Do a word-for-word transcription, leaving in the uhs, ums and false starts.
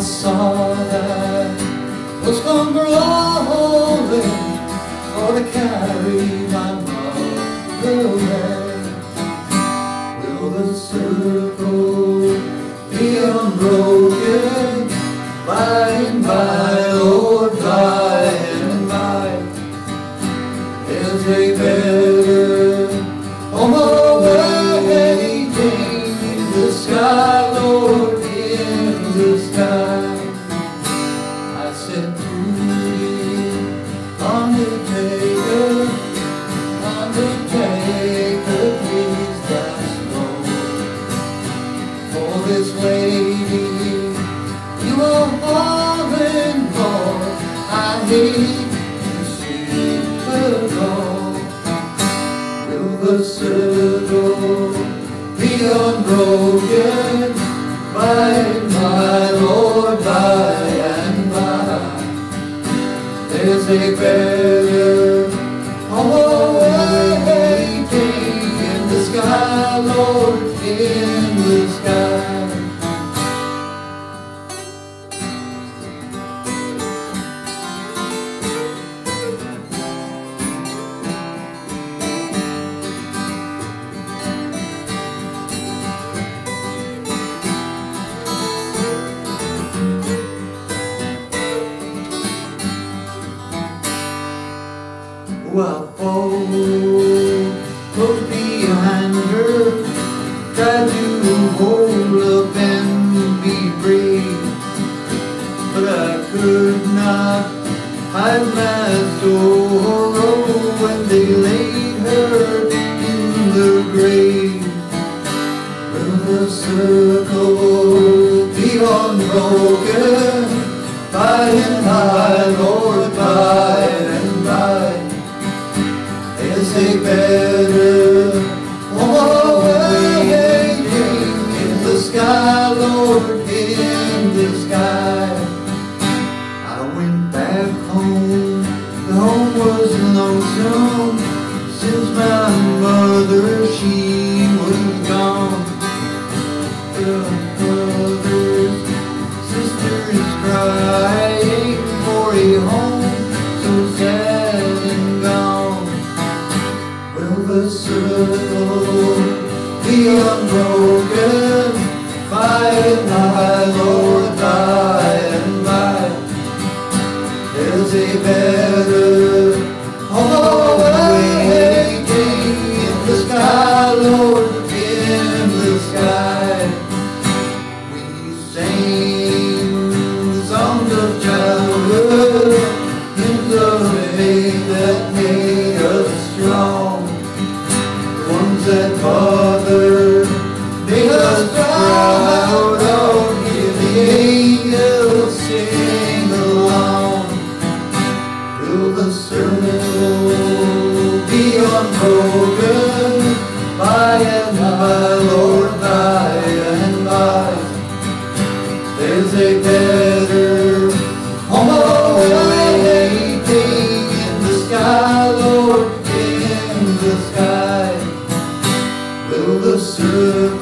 saw that was gone rolling for to carry my mother away. Will the circle be unbroken by and by, Lord, by and by? There's a better home awaiting in the sky, Lord, in the sky. I said to thee, Undertaker, Undertaker, please thy slow. For this lady you are hauling for, I hate to see her go. Will the circle be unbroken by and by, Lord, by and by? There's a better home awaiting in the sky, Lord, in the sky. Well, oh, close behind her, tried to hold up and be brave, but I could not hide my sorrow when they laid her in the grave. Will the circle be unbroken by and by, Lord, by and by? There's a better home awaiting in the sky, Lord, in the sky. I went back home, the home was lonesome, since my mother, she was gone. The brothers, sisters crying for a home so sad and gone. Will the circle be unbroken by and by, Lord, by and by? There's a better home awaiting in the sky, Lord, in the sky. We sing the songs of childhood, hymns of faith that made us strong. That Father made us proud of, hear the angels sing along. Will the circle be unbroken by and by, Lord, by and by? There's a better home awaiting in the sky, Lord, in the sky. Will the circle